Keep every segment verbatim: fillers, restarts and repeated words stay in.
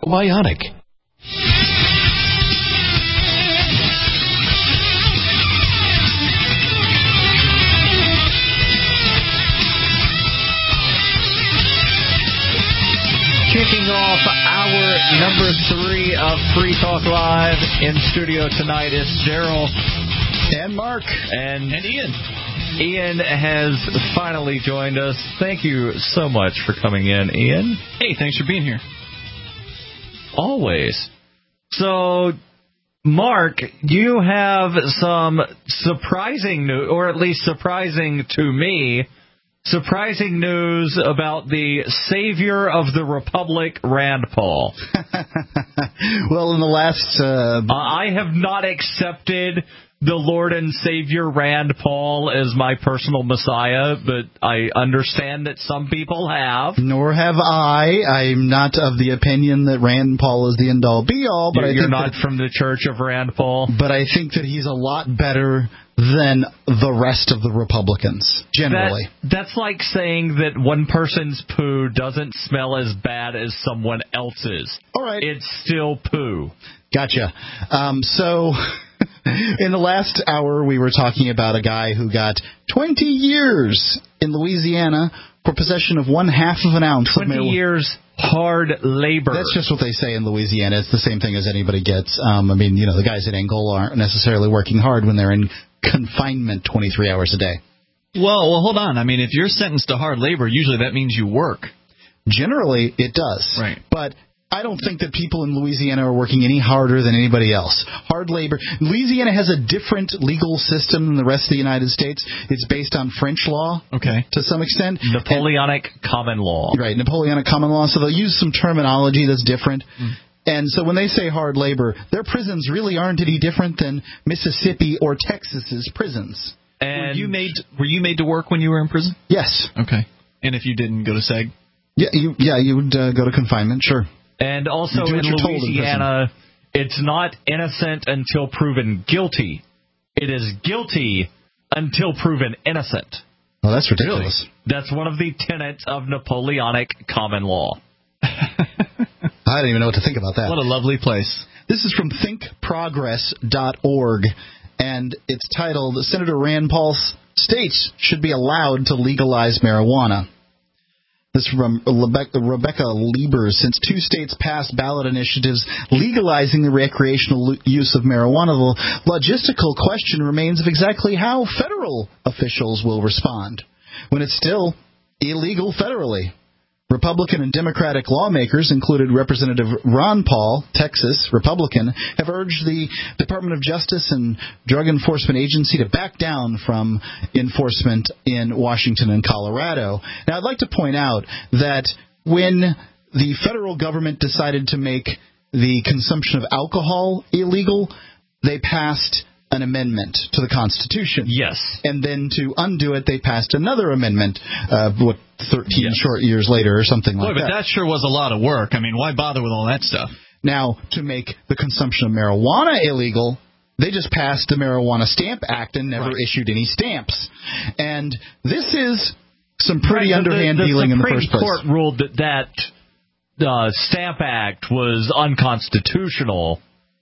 Bionic. Kicking off hour number three of Free Talk Live. In studio tonight is Daryl and Mark and, and Ian. Ian has finally joined us. Thank you so much for coming in, Ian. Hey, thanks for being here. Always. So, Mark, you have some surprising news, or at least surprising to me, surprising news about the savior of the Republic, Rand Paul. Well, in the last... Uh... I have not accepted the Lord and Savior Rand Paul as my personal Messiah, but I understand that some people have. Nor have I. I'm not of the opinion that Rand Paul is the end-all, be-all. But You're, I you're think not that, from the Church of Rand Paul? But I think that he's a lot better than the rest of the Republicans, generally. That, that's like saying that one person's poo doesn't smell as bad as someone else's. All right. It's still poo. Gotcha. Um, so... In the last hour, we were talking about a guy who got twenty years in Louisiana for possession of one half of an ounce of marijuana. twenty years hard labor. That's just what they say in Louisiana. It's the same thing as anybody gets. Um, I mean, you know, the guys in Angola aren't necessarily working hard when they're in confinement twenty-three hours a day. Well, well, hold on. I mean, if you're sentenced to hard labor, usually that means you work. Generally, it does. Right. But I don't think that people in Louisiana are working any harder than anybody else. Hard labor. Louisiana has a different legal system than the rest of the United States. It's based on French law, okay, to some extent. Napoleonic and, common law. Right, Napoleonic common law. So they'll use some terminology that's different. Mm. And so when they say hard labor, their prisons really aren't any different than Mississippi or Texas's prisons. And were you made were you made to work when you were in prison? Yes. Okay. And if you didn't go to SEG? Yeah, you yeah you would uh, go to confinement. Sure. And also in Louisiana, it's not innocent until proven guilty. It is guilty until proven innocent. Well, that's ridiculous. Really? That's one of the tenets of Napoleonic common law. I don't even know what to think about that. What a lovely place. This is from think progress dot org, and it's titled, Senator Rand Paul states should be allowed to legalize marijuana. This is from Rebecca, Rebecca Lieber. Since two states passed ballot initiatives legalizing the recreational use of marijuana, the logistical question remains of exactly how federal officials will respond when it's still illegal federally. Republican and Democratic lawmakers, included Representative Ron Paul, Texas, Republican, have urged the Department of Justice and Drug Enforcement Agency to back down from enforcement in Washington and Colorado. Now, I'd like to point out that when the federal government decided to make the consumption of alcohol illegal, they passed an amendment to the Constitution. Yes. And then to undo it, they passed another amendment, uh, what, thirteen yes. short years later or something like Boy, that. But that sure was a lot of work. I mean, why bother with all that stuff? Now, to make the consumption of marijuana illegal, they just passed the Marijuana Stamp Act and never right. issued any stamps. And this is some pretty right, underhand the, the, dealing the in the first place. The Supreme Court ruled that that uh, Stamp Act was unconstitutional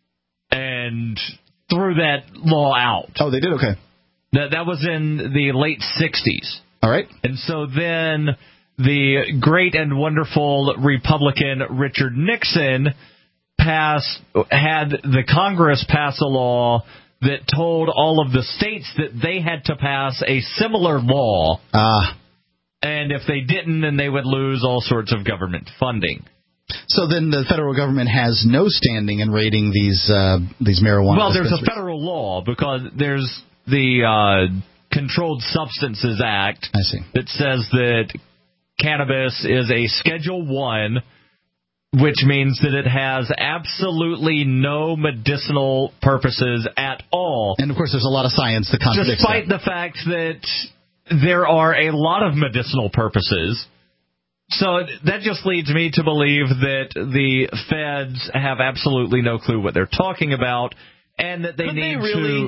and threw that law out. Oh, they did? Okay. That that was in the late sixties. All right. And so then the great and wonderful Republican Richard Nixon passed, had the Congress pass a law that told all of the states that they had to pass a similar law. Ah. And if they didn't, then they would lose all sorts of government funding. So then the federal government has no standing in raiding these uh, these marijuana Well, there's a federal law because there's the uh, Controlled Substances Act I see. that says that cannabis is a Schedule One, which means that it has absolutely no medicinal purposes at all. And, of course, there's a lot of science that contradicts Despite that. the fact that there are a lot of medicinal purposes. So that just leads me to believe that the feds have absolutely no clue what they're talking about, and that they Could need they really, to.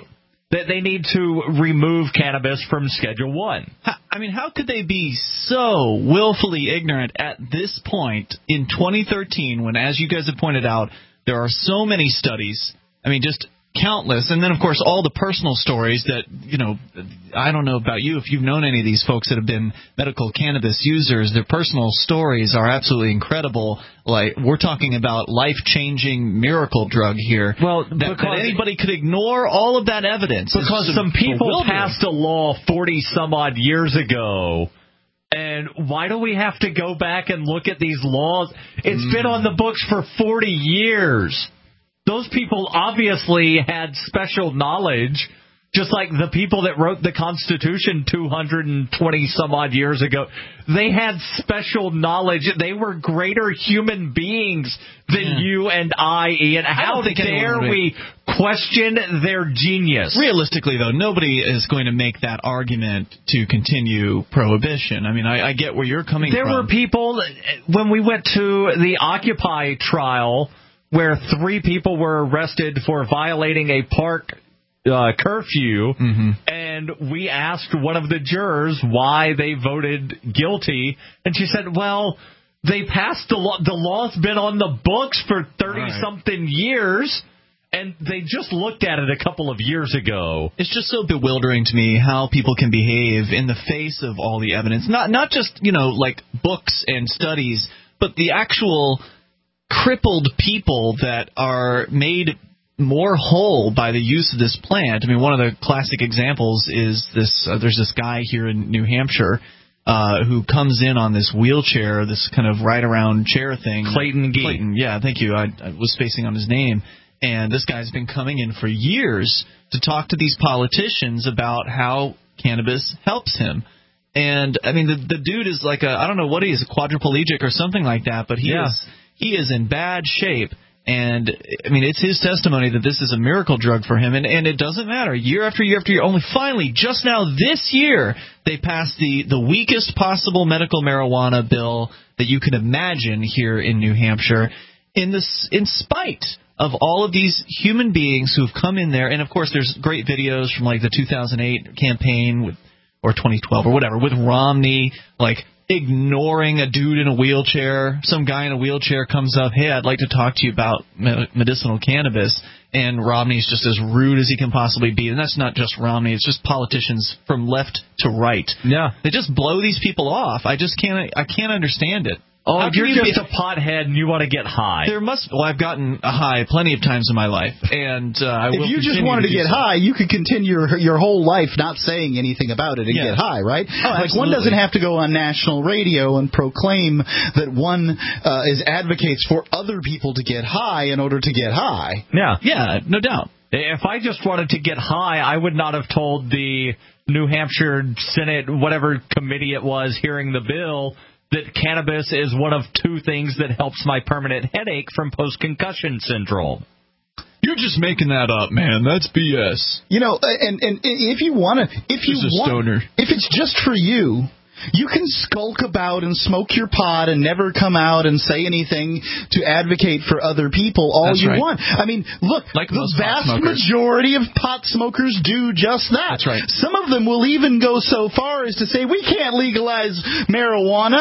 that they need to remove cannabis from Schedule One. I mean, how could they be so willfully ignorant at this point in twenty thirteen when, as you guys have pointed out, there are so many studies, I mean, just countless, and then, of course, all the personal stories that, you know, I don't know about you, if you've known any of these folks that have been medical cannabis users, their personal stories are absolutely incredible. Like, we're talking about life-changing miracle drug here. Well, that, that anybody could ignore all of that evidence. Because some people passed a law forty-some-odd years ago. And why do we have to go back and look at these laws? It's mm. been on the books for forty years. Those people obviously had special knowledge, just like the people that wrote the Constitution two hundred twenty some odd years ago. They had special knowledge. They were greater human beings than yeah. you and I, Ian. How I dare we question their genius? Realistically, though, nobody is going to make that argument to continue prohibition. I mean, I, I get where you're coming there from. There were people, when we went to the Occupy trial, where three people were arrested for violating a park uh, curfew, mm-hmm. and we asked one of the jurors why they voted guilty, and she said, well, they passed the law. The law's been on the books for thirty-something right. years, and they just looked at it a couple of years ago. It's just so bewildering to me how people can behave in the face of all the evidence. Not, not just, you know, like books and studies, but the actual crippled people that are made more whole by the use of this plant. I mean, one of the classic examples is this. Uh, there's this guy here in New Hampshire uh, who comes in on this wheelchair, this kind of ride-around chair thing. Clayton Gee. Clayton, yeah, thank you. I, I was spacing on his name. And this guy's been coming in for years to talk to these politicians about how cannabis helps him. And, I mean, the, the dude is like a, I don't know what he is, a quadriplegic or something like that, but he yeah. is... He is in bad shape, and, I mean, it's his testimony that this is a miracle drug for him, and, and it doesn't matter. Year after year after year, only finally, just now this year, they passed the, the weakest possible medical marijuana bill that you could imagine here in New Hampshire, in this, in spite of all of these human beings who have come in there, and, of course, there's great videos from, like, the two thousand eight campaign, with, or twenty twelve, or whatever, with Romney, like, ignoring a dude in a wheelchair. Some guy in a wheelchair comes up, hey, I'd like to talk to you about medicinal cannabis, and Romney's just as rude as he can possibly be. And that's not just Romney, it's just politicians from left to right. Yeah. They just blow these people off. I just can't I can't understand it. Oh, you're you just be, a pothead and you want to get high. There must. Well, I've gotten high plenty of times in my life, and uh, I if will. If you just wanted to, to get so. high, you could continue your, your whole life not saying anything about it and yeah. get high, right? Oh, like absolutely. One doesn't have to go on national radio and proclaim that one uh, is advocates for other people to get high in order to get high. Yeah, yeah, no doubt. If I just wanted to get high, I would not have told the New Hampshire Senate, whatever committee it was, hearing the bill, that cannabis is one of two things that helps my permanent headache from post-concussion syndrome. You're just making that up, man. That's B S. You know, and and if you want to, if you want, stoner. if it's just for you, you can skulk about and smoke your pot and never come out and say anything to advocate for other people all That's you right. want. I mean, look, like the vast majority of pot smokers do just that. That's right. Some of them will even go so far as to say, we can't legalize marijuana.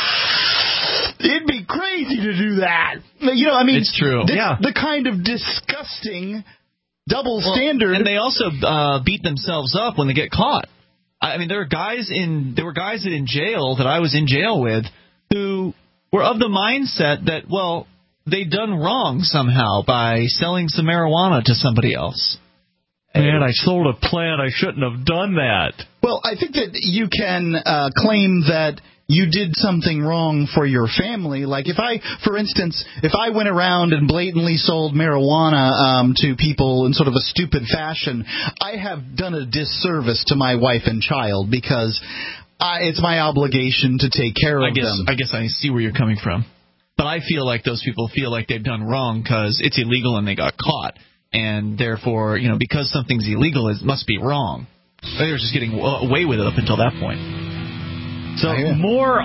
It'd be crazy to do that. You know, I mean, it's true. This, yeah. the kind of disgusting double well, standard. And they also uh, beat themselves up when they get caught. I mean, there are guys in there were guys in jail that I was in jail with who were of the mindset that, well, they'd done wrong somehow by selling some marijuana to somebody else. Man, I sold a plant. I shouldn't have done that. Well, I think that you can uh, claim that you did something wrong for your family. Like if I, for instance, if I went around and blatantly sold marijuana um, to people in sort of a stupid fashion, I have done a disservice to my wife and child because I, it's my obligation to take care I of guess, them. I guess I see where you're coming from. But I feel like those people feel like they've done wrong because it's illegal and they got caught. And therefore, you know, because something's illegal, it must be wrong. They were just getting away with it up until that point. So more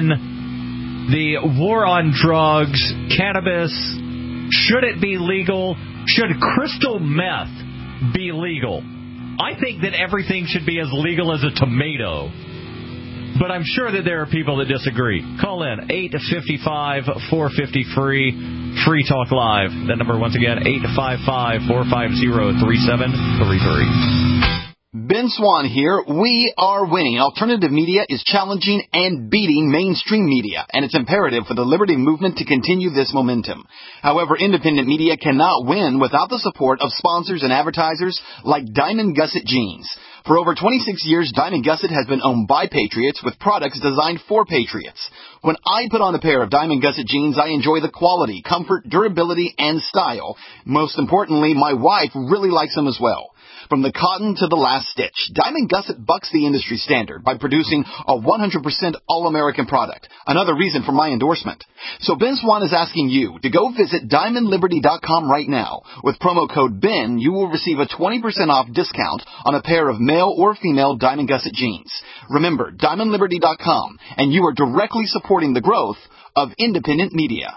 on the war on drugs, cannabis. Should it be legal? Should crystal meth be legal? I think that everything should be as legal as a tomato. But I'm sure that there are people that disagree. Call in eight five five, four five zero, free, Free Talk Live. That number, once again, eight five five, four five zero, three seven three three. Ben Swan here. We are winning. Alternative media is challenging and beating mainstream media, and it's imperative for the liberty movement to continue this momentum. However, independent media cannot win without the support of sponsors and advertisers like Diamond Gusset Jeans. For over twenty-six years, Diamond Gusset has been owned by Patriots with products designed for Patriots. When I put on a pair of Diamond Gusset jeans, I enjoy the quality, comfort, durability, and style. Most importantly, my wife really likes them as well. From the cotton to the last stitch, Diamond Gusset bucks the industry standard by producing a one hundred percent all-American product. Another reason for my endorsement. So Ben Swan is asking you to go visit Diamond Liberty dot com right now. With promo code Ben, you will receive a twenty percent off discount on a pair of male or female Diamond Gusset jeans. Remember, Diamond Liberty dot com, and you are directly supporting the growth of independent media.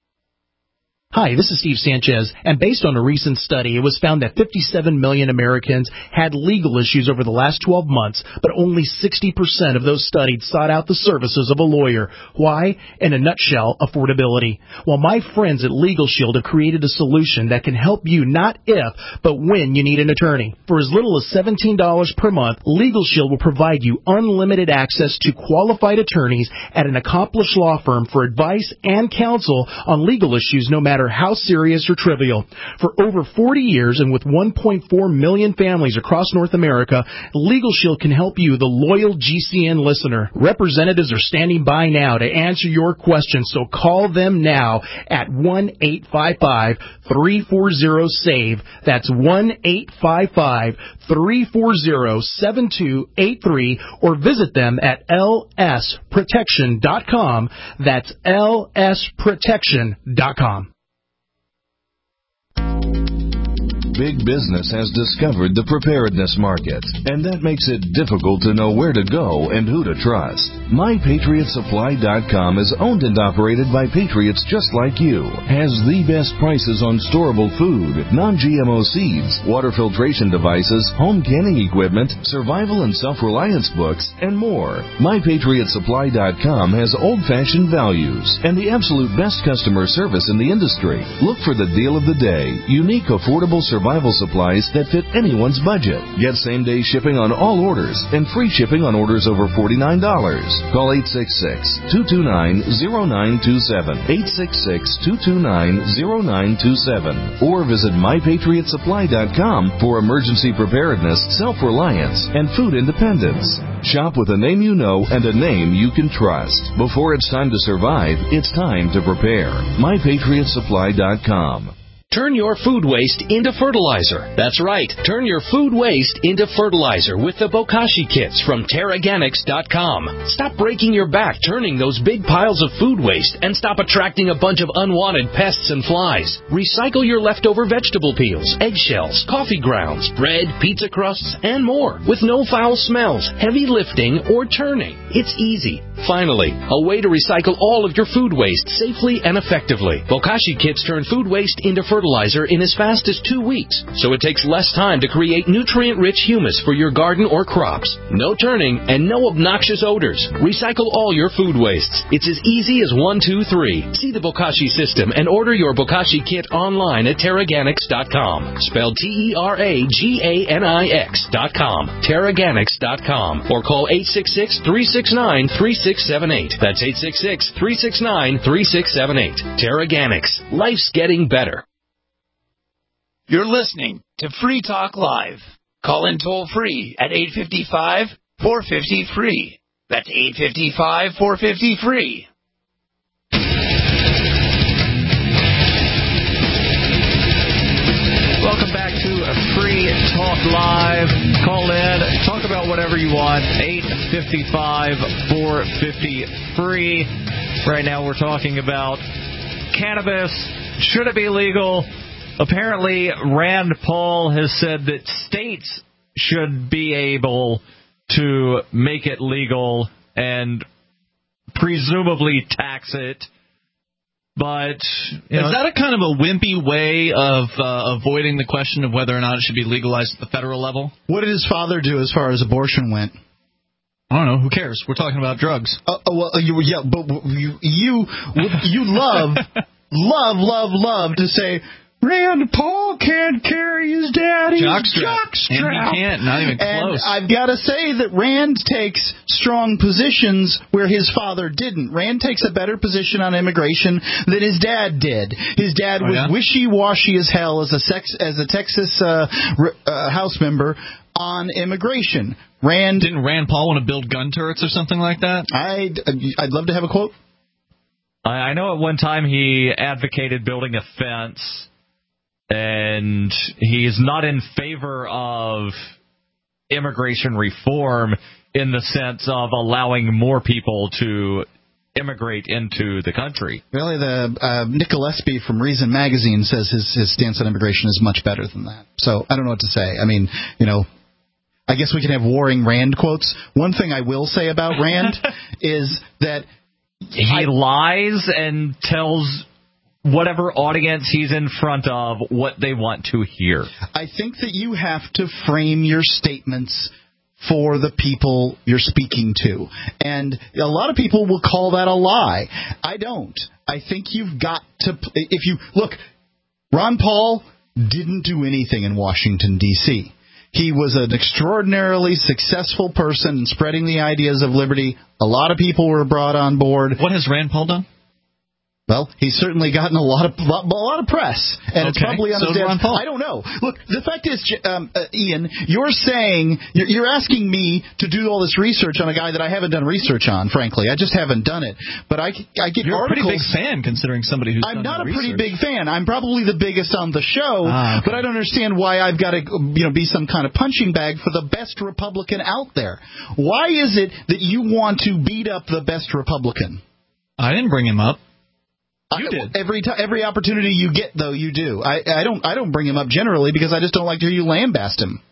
Hi, this is Steve Sanchez, and based on a recent study, it was found that fifty-seven million Americans had legal issues over the last twelve months, but only sixty percent of those studied sought out the services of a lawyer. Why? In a nutshell, affordability. Well, my friends at Legal Shield have created a solution that can help you not if, but when you need an attorney. For as little as seventeen dollars per month, Legal Shield will provide you unlimited access to qualified attorneys at an accomplished law firm for advice and counsel on legal issues no matter how serious or trivial. For over forty years and with one point four million families across North America, Legal Shield can help you, the loyal G C N listener. Representatives are standing by now to answer your questions, so call them now at one eight five five, three four zero, S A V E. That's one eight five five, three four zero, seven two eight three, or visit them at L S protection dot com. That's L S protection dot com. Big business has discovered the preparedness market, and that makes it difficult to know where to go and who to trust. My Patriot Supply dot com is owned and operated by patriots just like you, has the best prices on storable food, non-G M O seeds, water filtration devices, home canning equipment, survival and self-reliance books, and more. My Patriot Supply dot com has old-fashioned values and the absolute best customer service in the industry. Look for the deal of the day, unique, affordable survival supplies that fit anyone's budget. Get same-day shipping on all orders and free shipping on orders over forty-nine dollars. Call eight six six, two two nine, zero nine two seven, eight six six, two two nine, zero nine two seven, or visit My Patriot Supply dot com for emergency preparedness, self-reliance, and food independence. Shop with a name you know and a name you can trust. Before it's time to survive, it's time to prepare. My Patriot Supply dot com. Turn your food waste into fertilizer. That's right. Turn your food waste into fertilizer with the Bokashi kits from Terraganics dot com. Stop breaking your back turning those big piles of food waste and stop attracting a bunch of unwanted pests and flies. Recycle your leftover vegetable peels, eggshells, coffee grounds, bread, pizza crusts, and more with no foul smells, heavy lifting, or turning. It's easy. Finally, a way to recycle all of your food waste safely and effectively. Bokashi kits turn food waste into fertilizer fertilizer in as fast as two weeks, so it takes less time to create nutrient-rich humus for your garden or crops. No turning and no obnoxious odors. Recycle all your food wastes. It's as easy as one, two, three. See the Bokashi system and order your Bokashi kit online at Terraganics dot com. Spelled T E R A G A N I X dot com. Terraganics dot com. Or call eight six six, three six nine, three six seven eight. That's eight six six, three six nine, three six seven eight. Terraganics. Life's getting better. You're listening to Free Talk Live. Call in toll free at eight five five, four five zero, free. That's eight five five, four five zero, free. Welcome back to Free Talk Live. Call in, talk about whatever you want. eight five five, four five zero, free. Right now we're talking about cannabis. Should it be legal? Apparently, Rand Paul has said that states should be able to make it legal and presumably tax it. But you know, is that a kind of a wimpy way of uh, avoiding the question of whether or not it should be legalized at the federal level? What did his father do as far as abortion went? I don't know. Who cares? We're talking about drugs. Uh, well, you, yeah, but you you you love love love love to say Rand Paul can't carry his daddy's jockstrap. And he can't, not even close. And I've got to say that Rand takes strong positions where his father didn't. Rand takes a better position on immigration than his dad did. His dad oh, was yeah? wishy-washy as hell as a sex, as a Texas uh, uh, House member on immigration. Rand didn't Rand Paul want to build gun turrets or something like that? I'd I'd love to have a quote. I know at one time he advocated building a fence. And he is not in favor of immigration reform in the sense of allowing more people to immigrate into the country. Really, the uh, Nick Gillespie from Reason Magazine says his, his stance on immigration is much better than that. So I don't know what to say. I mean, you know, I guess we can have warring Rand quotes. One thing I will say about Rand is that he I, lies and tells whatever audience he's in front of what they want to hear. I think that you have to frame your statements for the people you're speaking to. And a lot of people will call that a lie. I don't. I think you've got to, if you, look, Ron Paul didn't do anything in Washington, D C He was an extraordinarily successful person in spreading the ideas of liberty. A lot of people were brought on board. What has Rand Paul done? Well, he's certainly gotten a lot of lot, a lot of press, and okay. it's probably on so his dad's. I don't know. Look, the fact is, um, uh, Ian, you're saying you're, you're asking me to do all this research on a guy that I haven't done research on. Frankly, I just haven't done it. But I, I get you're articles. You're a pretty big fan, considering somebody who's. I'm done not a research. pretty big fan. I'm probably the biggest on the show, ah, okay. but I don't understand why I've got to, you know, be some kind of punching bag for the best Republican out there. Why is it that you want to beat up the best Republican? I didn't bring him up. You I, did. Every t- every opportunity you get, though, you do. I, I don't I don't bring him up generally because I just don't like to hear you lambast him.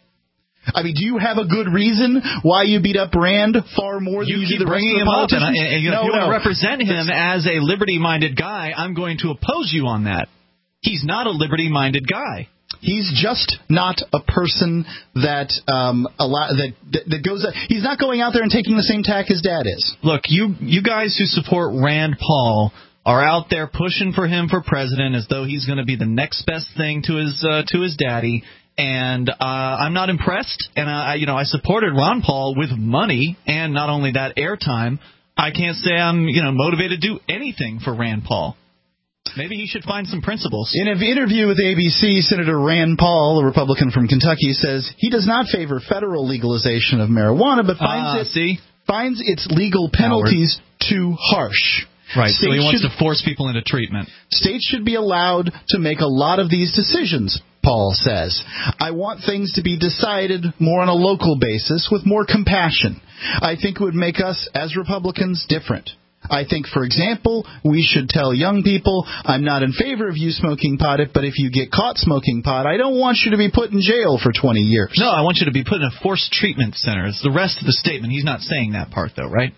I mean, do you have a good reason why you beat up Rand far more than you, you keep do the bringing rest of him the up? And, I, politicians? and you know, no, if you no. want to represent him as a liberty-minded guy, I'm going to oppose you on that. He's not a liberty-minded guy. He's just not a person that um allow, that, that that goes. He's not going out there and taking the same tack his dad is. Look, you you guys who support Rand Paul are out there pushing for him for president as though he's going to be the next best thing to his uh, to his daddy. And uh, I'm not impressed. And I, you know, I supported Ron Paul with money and not only that, airtime. I can't say I'm you know motivated to do anything for Rand Paul. Maybe he should find some principles. In an interview with A B C, Senator Rand Paul, a Republican from Kentucky, says he does not favor federal legalization of marijuana, but finds uh, it see? finds its legal penalties Howard. too harsh. Right, States so he wants should, to force people into treatment. States should be allowed to make a lot of these decisions, Paul says. I want things to be decided more on a local basis with more compassion. I think it would make us, as Republicans, different. I think, for example, we should tell young people, I'm not in favor of you smoking pot, but if you get caught smoking pot, I don't want you to be put in jail for twenty years. No, I want you to be put in a forced treatment center. It's the rest of the statement. He's not saying that part, though, right?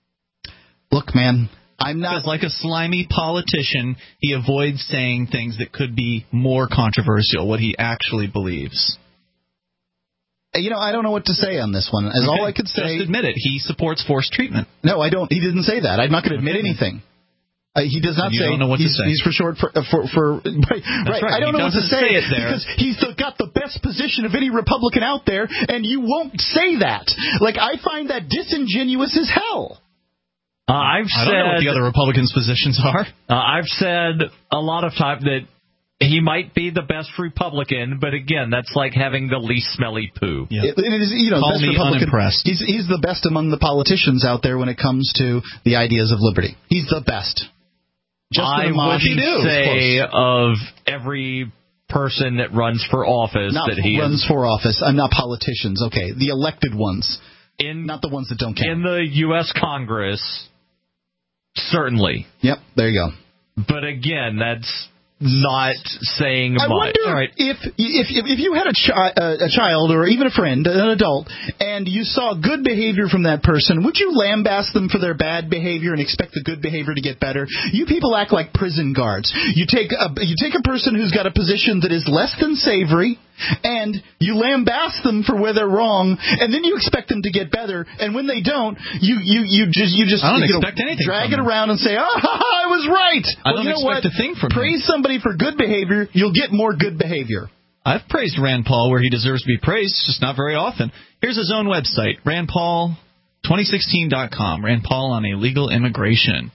Look, man, I'm not... Because like a slimy politician, he avoids saying things that could be more controversial, what he actually believes. You know, I don't know what to say on this one. As okay. all I could say... Just admit it. He supports forced treatment. No, I don't. He didn't say that. I'm not going to admit okay. anything. Uh, he does not you say... You don't know what he's, to say. He's for short for... Uh, for, for right, That's right. I don't he know what to say, say it there. because he's the, got the best position of any Republican out there, and you won't say that. Like, I find that disingenuous as hell. Uh, I've I said, don't know what the other Republicans' positions are. Uh, I've said a lot of times that he might be the best Republican, but again, that's like having the least smelly poo. Yeah. It, it is, you know, Call best me Republican. Unimpressed. He's, he's the best among the politicians out there when it comes to the ideas of liberty. He's the best. Just I wouldn't say of every person that runs for office not that he runs is. for office. I'm not politicians. Okay, the elected ones, in not the ones that don't count. In the U S Congress, certainly. Yep, there you go. But again, that's not saying I much. wonder All right. if, if if if you had a, chi- a child or even a friend, an adult, and you saw good behavior from that person, would you lambaste them for their bad behavior and expect the good behavior to get better? You people act like prison guards. You take a you take a person who's got a position that is less than savory, and you lambaste them for where they're wrong, and then you expect them to get better. And when they don't, you you you just you just I don't you expect know, anything drag from it them. around and say, "Ah, ha, ha, I was right." I well, don't you know expect what? a thing from Praise them. somebody for good behavior, you'll get more good behavior. I've praised Rand Paul where he deserves to be praised, just not very often. Here's his own website, rand paul twenty sixteen dot com. Rand Paul on illegal immigration.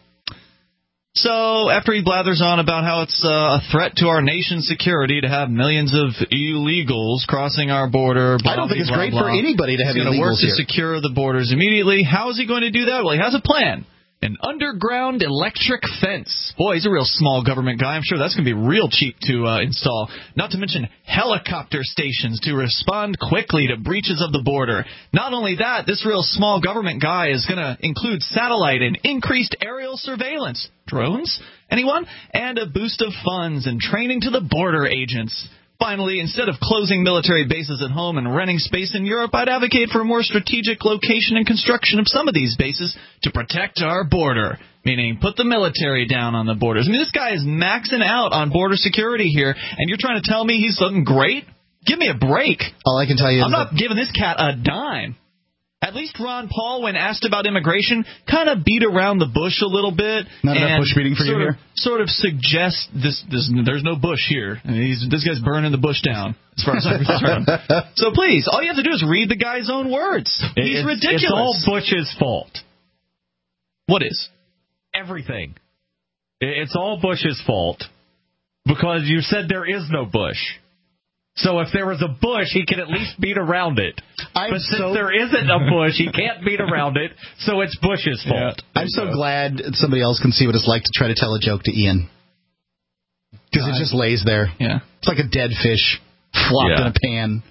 So, after he blathers on about how it's uh, a threat to our nation's security to have millions of illegals crossing our border, blah, I don't think it's blah, great blah, for anybody to have he's going to work illegals to here. secure the borders immediately. How is he going to do that? Well, he has a plan. An underground electric fence. Boy, he's a real small government guy. I'm sure that's going to be real cheap to uh, install. Not to mention helicopter stations to respond quickly to breaches of the border. Not only that, this real small government guy is going to include satellite and increased aerial surveillance. Drones? Anyone? And a boost of funds and training to the border agents. Finally, instead of closing military bases at home and renting space in Europe, I'd advocate for a more strategic location and construction of some of these bases to protect our border, meaning put the military down on the borders. I mean, this guy is maxing out on border security here, and you're trying to tell me he's looking great? Give me a break. All I can tell you is I'm not that giving this cat a dime. At least Ron Paul, when asked about immigration, kind of beat around the bush a little bit. Not enough and bush beating for you sort of, here? Sort of suggests this, this. There's no bush here. I mean, he's, this guy's burning the bush down, as far as I'm concerned. So please, all you have to do is read the guy's own words. He's it's, ridiculous. It's all Bush's fault. What is? Everything. It's all Bush's fault because you said there is no bush. So if there was a bush, he could at least beat around it. I'm but since so- there isn't a bush, he can't beat around it, so it's Bush's fault. Yeah. I'm so glad somebody else can see what it's like to try to tell a joke to Ian. Because it just lays there. Yeah. It's like a dead fish flopped Yeah. in a pan.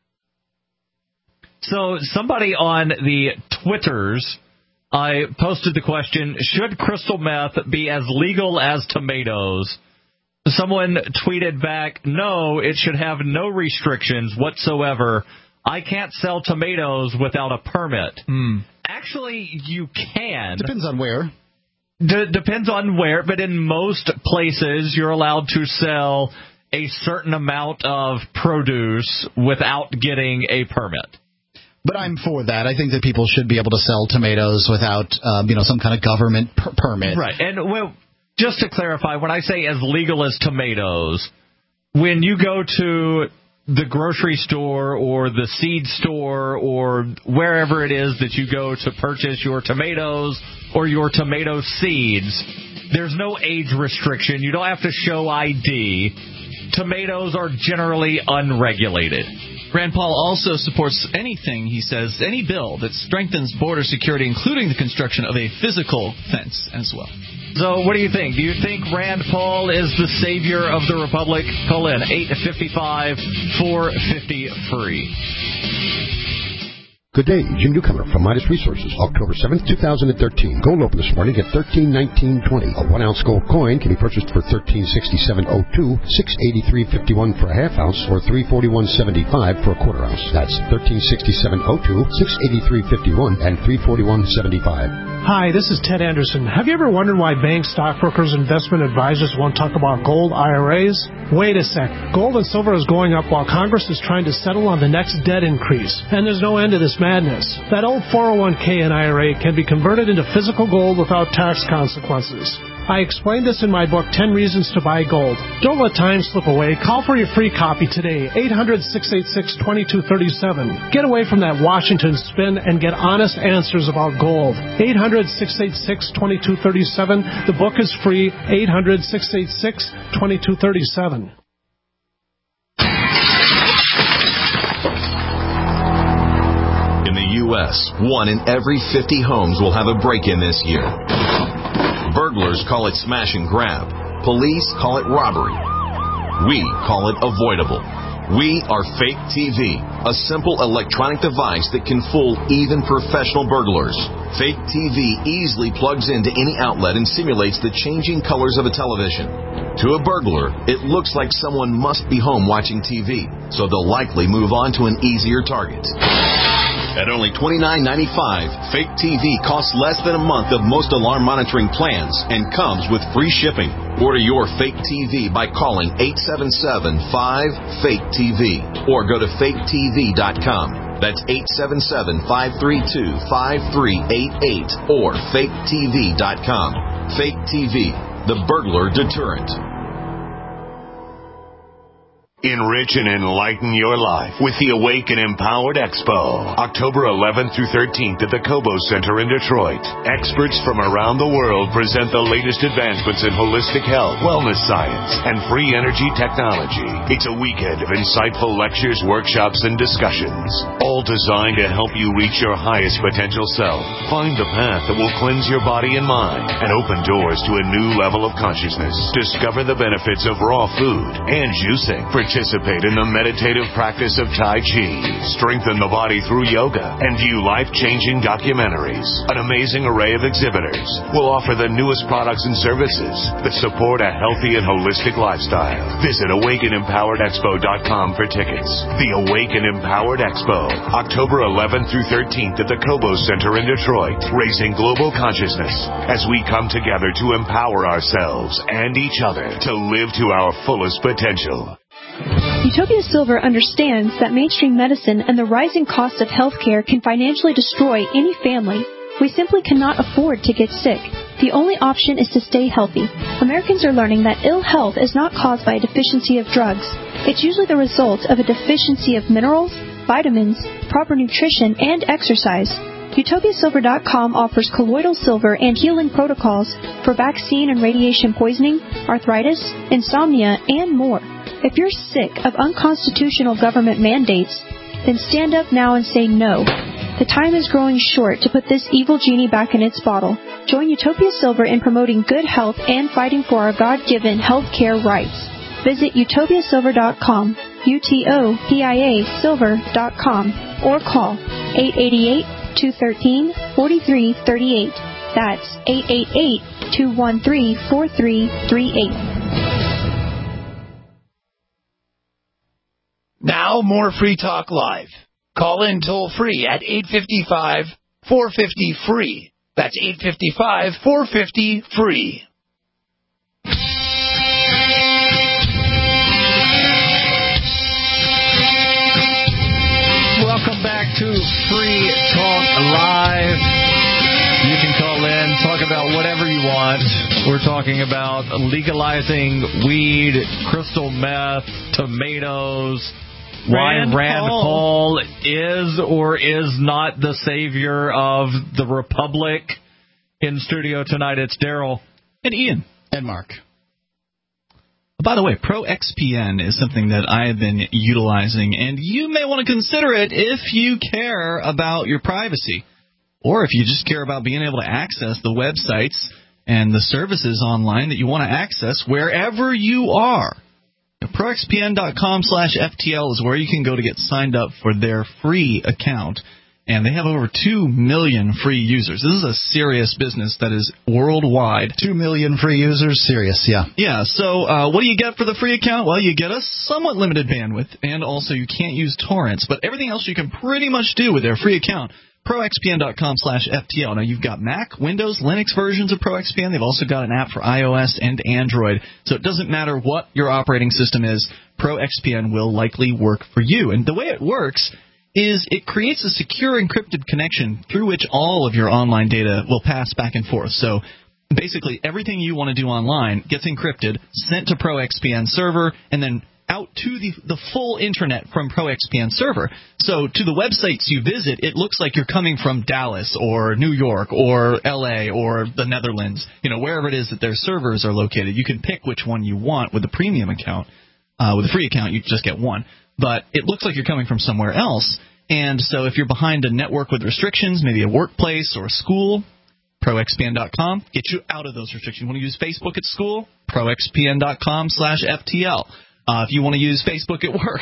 So somebody on the Twitters, I posted the question, should crystal meth be as legal as tomatoes? Someone tweeted back, no, it should have no restrictions whatsoever. I can't sell tomatoes without a permit. Mm. Actually, you can. Depends on where. D- depends on where, but in most places, you're allowed to sell a certain amount of produce without getting a permit. But I'm for that. I think that people should be able to sell tomatoes without, um, you know, some kind of government per- permit. Right. And well, just to clarify, when I say as legal as tomatoes, when you go to the grocery store or the seed store or wherever it is that you go to purchase your tomatoes or your tomato seeds, there's no age restriction. You don't have to show I D. Tomatoes are generally unregulated. Rand Paul also supports anything, he says, any bill that strengthens border security, including the construction of a physical fence as well. So what do you think? Do you think Rand Paul is the savior of the Republic? Call in eight five five, four five zero, free. Good day, Jim Newcomer from Midas Resources, October seventh, two thousand thirteen. Gold opened this morning at thirteen nineteen twenty. A one ounce gold coin can be purchased for thirteen sixty-seven oh two, six eighty-three fifty-one for a half ounce, or three forty-one seventy-five for a quarter ounce. That's thirteen sixty-seven oh two, six eighty-three fifty-one, and three forty-one seventy-five. Hi, this is Ted Anderson. Have you ever wondered why banks, stockbrokers, investment advisors won't talk about gold I R As? Wait a sec. Gold and silver is going up while Congress is trying to settle on the next debt increase. And there's no end to this madness. That old four oh one k and I R A can be converted into physical gold without tax consequences. I explained this in my book, ten Reasons to Buy Gold. Don't let time slip away. Call for your free copy today, eight hundred, six eight six, two two three seven. Get away from that Washington spin and get honest answers about gold. eight hundred, six eight six, two two three seven. The book is free, eight hundred, six eight six, two two three seven. In the U S, one in every fifty homes will have a break-in this year. Burglars call it smash and grab. Police call it robbery. We call it avoidable. We are Fake T V, a simple electronic device that can fool even professional burglars. Fake T V easily plugs into any outlet and simulates the changing colors of a television. To a burglar, it looks like someone must be home watching T V, so they'll likely move on to an easier target. At only twenty-nine ninety-five, Fake T V costs less than a month of most alarm monitoring plans and comes with free shipping. Order your Fake T V by calling eight seven seven, five, fake T V or go to fake T V dot com. That's eight seven seven, five three two, five three eight eight or fake T V dot com. Fake T V, the burglar deterrent. Enrich and enlighten your life with the Awake and Empowered Expo, October eleventh through thirteenth at the Cobo Center in Detroit. Experts from around the world present the latest advancements in holistic health, wellness science, and free energy technology. It's a weekend of insightful lectures, workshops, and discussions, all designed to help you reach your highest potential self. Find the path that will cleanse your body and mind and open doors to a new level of consciousness. Discover the benefits of raw food and juicing. Participate in the meditative practice of Tai Chi, strengthen the body through yoga, and view life-changing documentaries. An amazing array of exhibitors will offer the newest products and services that support a healthy and holistic lifestyle. Visit awaken empowered expo dot com for tickets. The Awaken Empowered Expo, October eleventh through thirteenth at the Cobo Center in Detroit, raising global consciousness as we come together to empower ourselves and each other to live to our fullest potential. Utopia Silver understands that mainstream medicine and the rising cost of healthcare can financially destroy any family. We simply cannot afford to get sick. The only option is to stay healthy. Americans are learning that ill health is not caused by a deficiency of drugs. It's usually the result of a deficiency of minerals, vitamins, proper nutrition, and exercise. Utopia Silver dot com offers colloidal silver and healing protocols for vaccine and radiation poisoning, arthritis, insomnia, and more. If you're sick of unconstitutional government mandates, then stand up now and say no. The time is growing short to put this evil genie back in its bottle. Join Utopia Silver in promoting good health and fighting for our God-given health care rights. Visit Utopia Silver dot com, U T O P I A Silver dot com, or call eight eight eight, two one three, four three three eight. That's eight eight eight, two one three, four three three eight. Now, more Free Talk Live. Call in toll-free at eight five five, four five zero, free. That's eight five five, four five zero, free. Welcome back to Free Talk Live. You can call in, talk about whatever you want. We're talking about legalizing weed, crystal meth, tomatoes, why Rand, Rand Paul. Paul is or is not the savior of the Republic. In studio tonight, it's Daryl. And Ian. And Mark. By the way, ProXPN is something that I have been utilizing, and you may want to consider it if you care about your privacy, or if you just care about being able to access the websites and the services online that you want to access wherever you are. ProXPN dot com slash F T L is where you can go to get signed up for their free account. And they have over two million free users. This is a serious business that is worldwide. Two million free users? Serious, yeah. Yeah, so uh, what do you get for the free account? Well, you get a somewhat limited bandwidth, and also you can't use torrents. But everything else you can pretty much do with their free account. ProXPN dot com slash F T L. Now, you've got Mac, Windows, Linux versions of ProXPN. They've also got an app for iOS and Android. So it doesn't matter what your operating system is, ProXPN will likely work for you. And the way it works is it creates a secure encrypted connection through which all of your online data will pass back and forth. So basically everything you want to do online gets encrypted, sent to ProXPN server, and then out to the, the full intranet from ProXPN server. So to the websites you visit, it looks like you're coming from Dallas or New York or L A or the Netherlands, you know, wherever it is that their servers are located. You can pick which one you want with the premium account. Uh, with a free account, you just get one. But it looks like you're coming from somewhere else. And so if you're behind a network with restrictions, maybe a workplace or a school, ProXPN dot com, get you out of those restrictions. You want to use Facebook at school? ProXPN dot com slash F T L. Uh, if you want to use Facebook at work,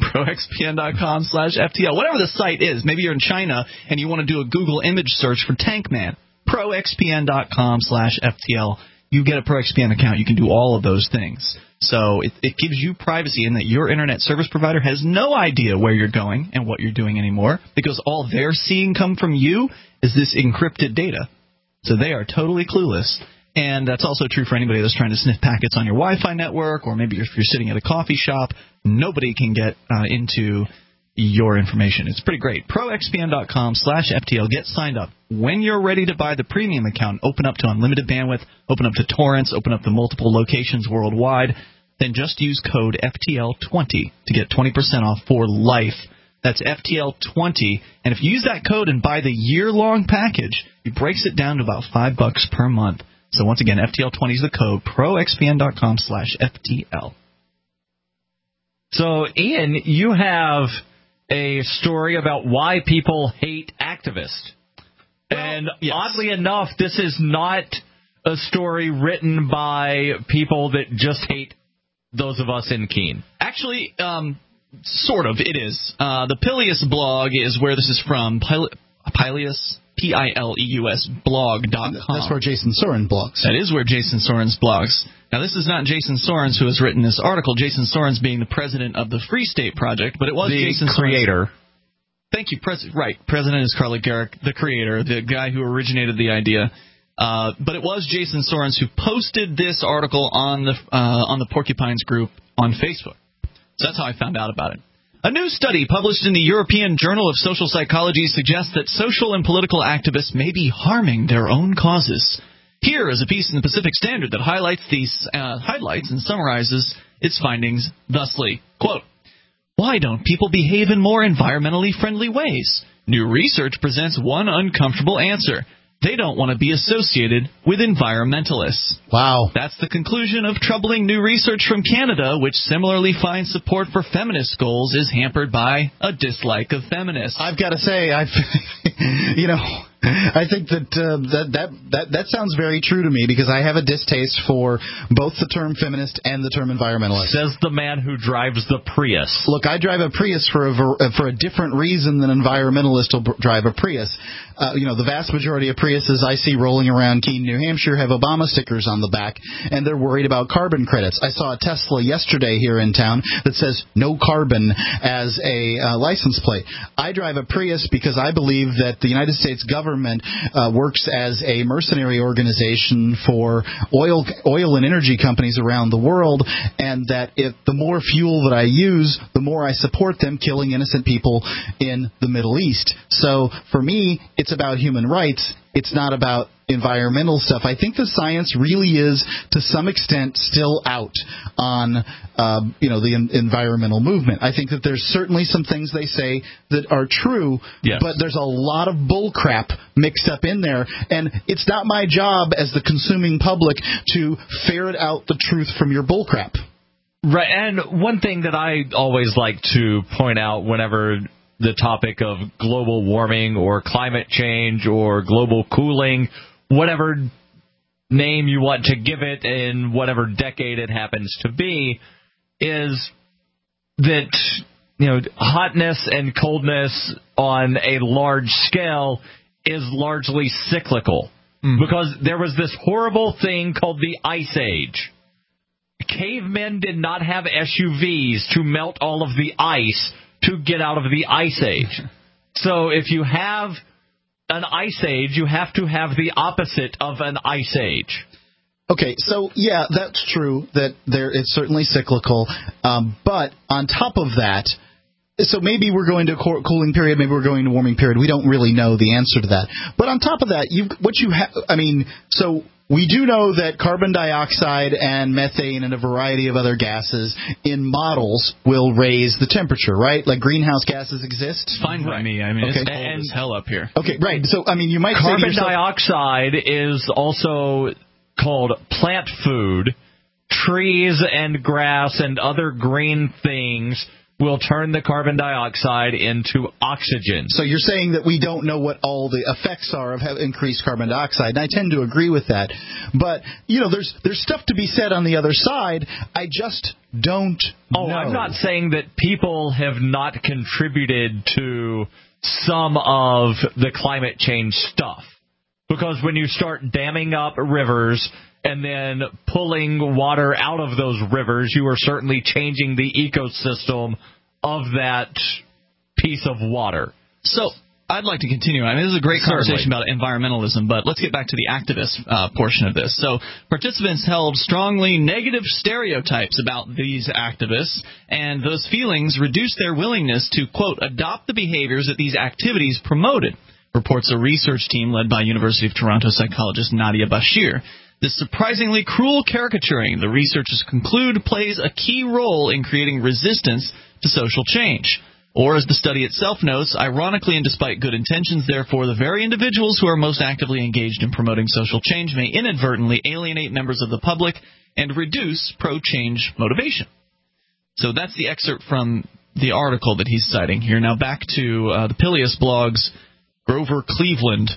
ProXPN.com slash FTL. Whatever the site is. Maybe you're in China and you want to do a Google image search for Tank Man. ProXPN.com slash FTL. You get a ProXPN account. You can do all of those things. So it, it gives you privacy in that your internet service provider has no idea where you're going and what you're doing anymore, because all they're seeing come from you is this encrypted data. So they are totally clueless. And that's also true for anybody that's trying to sniff packets on your Wi-Fi network, or maybe if you're sitting at a coffee shop, nobody can get uh, into your information. It's pretty great. ProXPN.com slash FTL. Get signed up. When you're ready to buy the premium account, open up to unlimited bandwidth, open up to torrents, open up to multiple locations worldwide, then just use code F T L twenty to get twenty percent off for life. That's F T L twenty. And if you use that code and buy the year-long package, it breaks it down to about five bucks per month. So once again, F T L twenty is the code, ProXPN.com slash FTL. So, Ian, you have a story about why people hate activists. Well, and yes. Oddly enough, this is not a story written by people that just hate those of us in Keene. Actually, um, sort of, it is. Uh, the Pileus blog is where this is from. Pile- Pileus, P I L E U S blog dot com. That's where Jason Soren blogs. That is where Jason Soren's blogs. Now, this is not Jason Sorens who has written this article, Jason Sorens being the president of the Free State Project, but it was the Jason creator. Sorens. Thank you. Pres- right. President is Carly Garrick, the creator, the guy who originated the idea. Uh, but it was Jason Sorens who posted this article on the uh, on the Porcupines group on Facebook. So that's how I found out about it. A new study published in the European Journal of Social Psychology suggests that social and political activists may be harming their own causes. Here is a piece in the Pacific Standard that highlights these uh, highlights and summarizes its findings thusly. Quote, "Why don't people behave in more environmentally friendly ways? New research presents one uncomfortable answer. They don't want to be associated with environmentalists." Wow. That's the conclusion of troubling new research from Canada, which similarly finds support for feminist goals is hampered by a dislike of feminists. I've got to say, I've, you know, I think that, uh, that that that that sounds very true to me, because I have a distaste for both the term feminist and the term environmentalist. Says the man who drives the Prius. Look, I drive a Prius for a for a different reason than an environmentalist will drive a Prius. Uh, you know, the vast majority of Priuses I see rolling around Keene, New Hampshire have Obama stickers on the back, and they're worried about carbon credits. I saw a Tesla yesterday here in town that says no carbon as a uh, license plate. I drive a Prius because I believe that the United States government uh, works as a mercenary organization for oil oil and energy companies around the world, and that if the more fuel that I use, the more I support them killing innocent people in the Middle East. So for me, it's about human rights. It's not about environmental stuff. I think the science really is, to some extent, still out on, uh, you know, the en- environmental movement. I think that there's certainly some things they say that are true, yes. but there's a lot of bull crap mixed up in there, and it's not my job as the consuming public to ferret out the truth from your bull crap. Right, and one thing that I always like to point out whenever the topic of global warming or climate change or global cooling, whatever name you want to give it in whatever decade it happens to be, is that, you know, hotness and coldness on a large scale is largely cyclical. Mm. Because there was this horrible thing called the Ice Age. Cavemen did not have S U Vs to melt all of the ice to get out of the Ice Age. So if you have an Ice Age, you have to have the opposite of an Ice Age. Okay, so yeah, that's true, that there it's certainly cyclical, um, but on top of that, so maybe we're going to a cooling period, maybe we're going to a warming period. We don't really know the answer to that. But on top of that, you what you have, I mean, so we do know that carbon dioxide and methane and a variety of other gases in models will raise the temperature, right? Like greenhouse gases exist. It's fine by me. I mean, okay. It's cold and, as hell up here. Okay, right. So, I mean, you might carbon say to yourself, dioxide is also called plant food. Trees and grass and other green things will turn the carbon dioxide into oxygen. So you're saying that we don't know what all the effects are of have increased carbon dioxide, and I tend to agree with that. But, you know, there's there's stuff to be said on the other side. I just don't oh, know. I'm not saying that people have not contributed to some of the climate change stuff. Because when you start damming up rivers and then pulling water out of those rivers, you are certainly changing the ecosystem of that piece of water. So I'd like to continue. I mean, this is a great conversation Certainly. about environmentalism, but let's get back to the activist uh, portion of this. So participants held strongly negative stereotypes about these activists, and those feelings reduced their willingness to, quote, adopt the behaviors that these activities promoted, reports a research team led by University of Toronto psychologist Nadia Bashir. This surprisingly cruel caricaturing, the researchers conclude, plays a key role in creating resistance to social change. Or, as the study itself notes, ironically and despite good intentions, therefore, the very individuals who are most actively engaged in promoting social change may inadvertently alienate members of the public and reduce pro-change motivation. So that's the excerpt from the article that he's citing here. Now back to uh, the Pilius blog's Grover Cleveland.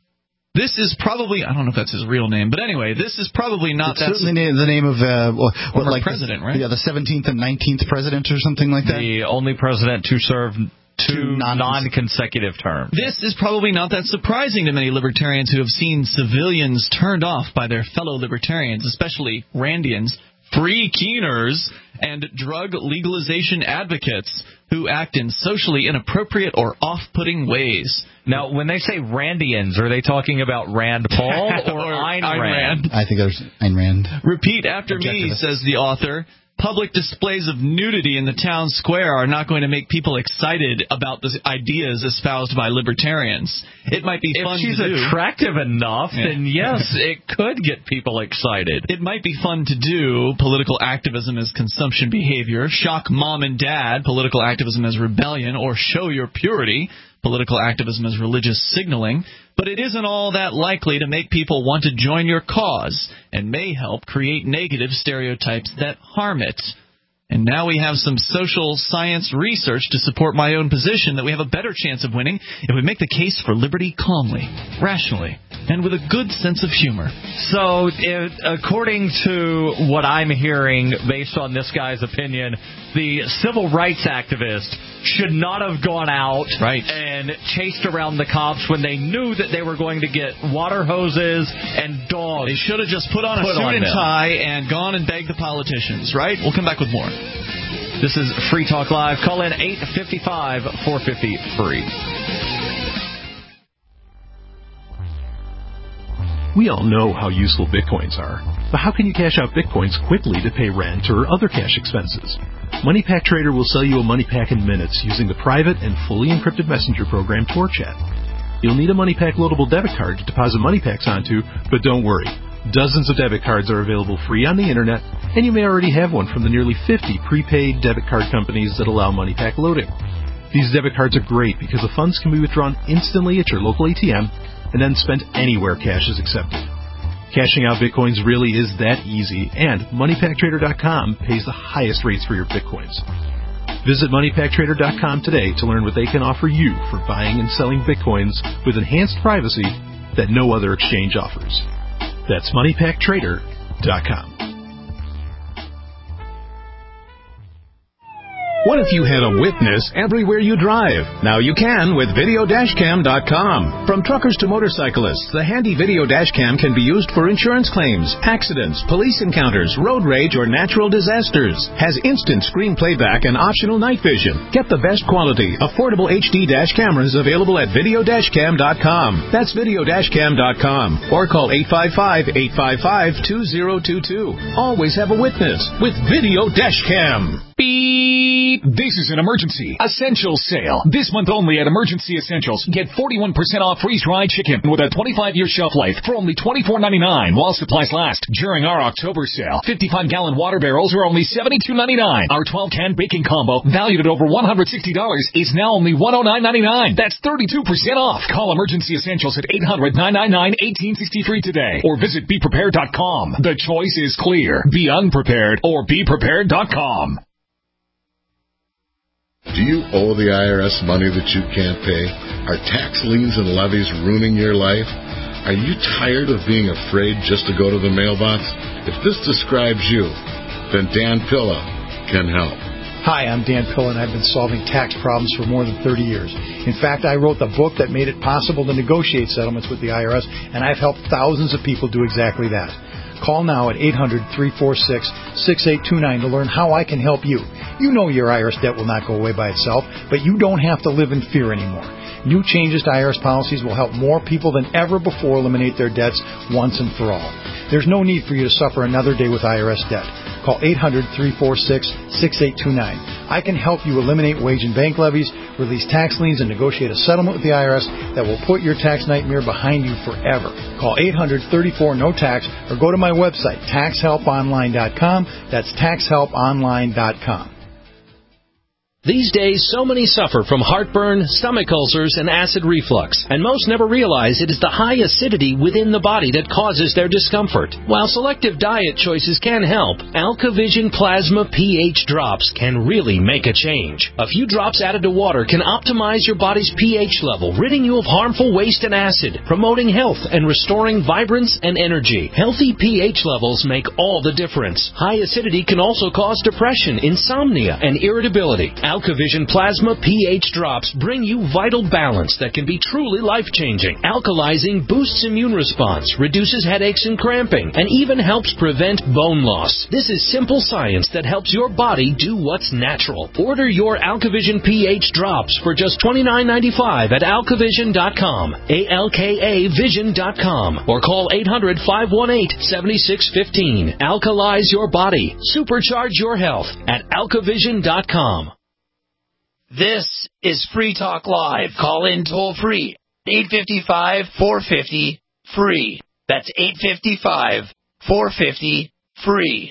This is probably, I don't know if that's his real name, but anyway, this is probably not it's that. certainly the name of uh, what, what like president, the, right? Yeah, the seventeenth and nineteenth president or something like that. The only president to serve two, Two non- non-consecutive terms. This is probably not that surprising to many libertarians who have seen civilians turned off by their fellow libertarians, especially Randians, free keeners, and drug legalization advocates who act in socially inappropriate or off-putting ways. Now, when they say Randians, are they talking about Rand Paul or, or Ayn Rand? Rand? I think there's Ayn Rand. Repeat after me, says the author. Public displays of nudity in the town square are not going to make people excited about the ideas espoused by libertarians. It might be if fun she's to do. attractive enough, yeah. then yes, it could get people excited. It might be fun to do. Political activism as consumption behavior. Shock mom and dad. Political activism as rebellion. Or show your purity. Political activism as religious signaling. But it isn't all that likely to make people want to join your cause and may help create negative stereotypes that harm it. And now we have some social science research to support my own position that we have a better chance of winning if we make the case for liberty calmly, rationally, and with a good sense of humor. So, it, according to what I'm hearing, based on this guy's opinion, the civil rights activist should not have gone out right. and chased around the cops when they knew that they were going to get water hoses and dogs. They should have just put on put a suit on and them. tie and gone and begged the politicians, right? We'll come back with more. This is Free Talk Live. Call in eight five five, four five zero, free. We all know how useful Bitcoins are, but how can you cash out Bitcoins quickly to pay rent or other cash expenses? MoneyPack Trader will sell you a money pack in minutes using the private and fully encrypted messenger program TorChat. You'll need a MoneyPack loadable debit card to deposit money packs onto, but don't worry. Dozens of debit cards are available free on the internet, and you may already have one from the nearly fifty prepaid debit card companies that allow MoneyPack loading. These debit cards are great because the funds can be withdrawn instantly at your local A T M and then spent anywhere cash is accepted. Cashing out Bitcoins really is that easy, and money pack trader dot com pays the highest rates for your Bitcoins. Visit money pack trader dot com today to learn what they can offer you for buying and selling Bitcoins with enhanced privacy that no other exchange offers. That's money pack trader dot com. What if you had a witness everywhere you drive? Now you can with video dash cam dot com. From truckers to motorcyclists, the handy video dash cam can be used for insurance claims, accidents, police encounters, road rage, or natural disasters. Has instant screen playback and optional night vision. Get the best quality, affordable H D dash cameras available at video dash cam dot com. That's video dash cam dot com. Or call eight five five, eight five five, two zero two two. Always have a witness with Video Dash Cam. Beep! This is an Emergency Essentials sale. This month only at Emergency Essentials. Get forty-one percent off freeze-dried chicken with a twenty-five year shelf life for only twenty-four ninety-nine while supplies last. During our October sale, fifty-five gallon water barrels are only seventy-two ninety-nine. Our twelve can baking combo, valued at over one hundred sixty dollars, is now only one hundred nine ninety-nine. That's thirty-two percent off. Call Emergency Essentials at eight hundred, nine nine nine, one eight six three today or visit be prepared dot com. The choice is clear. Be unprepared or be prepared dot com. Do you owe the I R S money that you can't pay? Are tax liens and levies ruining your life? Are you tired of being afraid just to go to the mailbox? If this describes you, then Dan Pilla can help. Hi, I'm Dan Pilla, and I've been solving tax problems for more than thirty years. In fact, I wrote the book that made it possible to negotiate settlements with the I R S, and I've helped thousands of people do exactly that. Call now at eight hundred, three four six, six eight two nine to learn how I can help you. You know your I R S debt will not go away by itself, but you don't have to live in fear anymore. New changes to I R S policies will help more people than ever before eliminate their debts once and for all. There's no need for you to suffer another day with I R S debt. Call eight hundred, three four six, six eight two nine. I can help you eliminate wage and bank levies, release tax liens, and negotiate a settlement with the I R S that will put your tax nightmare behind you forever. Call eight hundred, thirty-four, no tax or go to my website, tax help online dot com. That's tax help online dot com. These days, so many suffer from heartburn, stomach ulcers, and acid reflux, and most never realize it is the high acidity within the body that causes their discomfort. While selective diet choices can help, AlkaVision Plasma pH drops can really make a change. A few drops added to water can optimize your body's pH level, ridding you of harmful waste and acid, promoting health and restoring vibrance and energy. Healthy pH levels make all the difference. High acidity can also cause depression, insomnia, and irritability. AlkaVision Plasma pH drops bring you vital balance that can be truly life-changing. Alkalizing boosts immune response, reduces headaches and cramping, and even helps prevent bone loss. This is simple science that helps your body do what's natural. Order your AlkaVision pH drops for just twenty-nine ninety-five at alkavision dot com, A L K A vision dot com, or call eight hundred, five one eight, seven six one five. Alkalize your body. Supercharge your health at alkavision dot com. This is Free Talk Live. Call in toll free. eight five five, four five zero, free. That's eight five five, four five zero, free.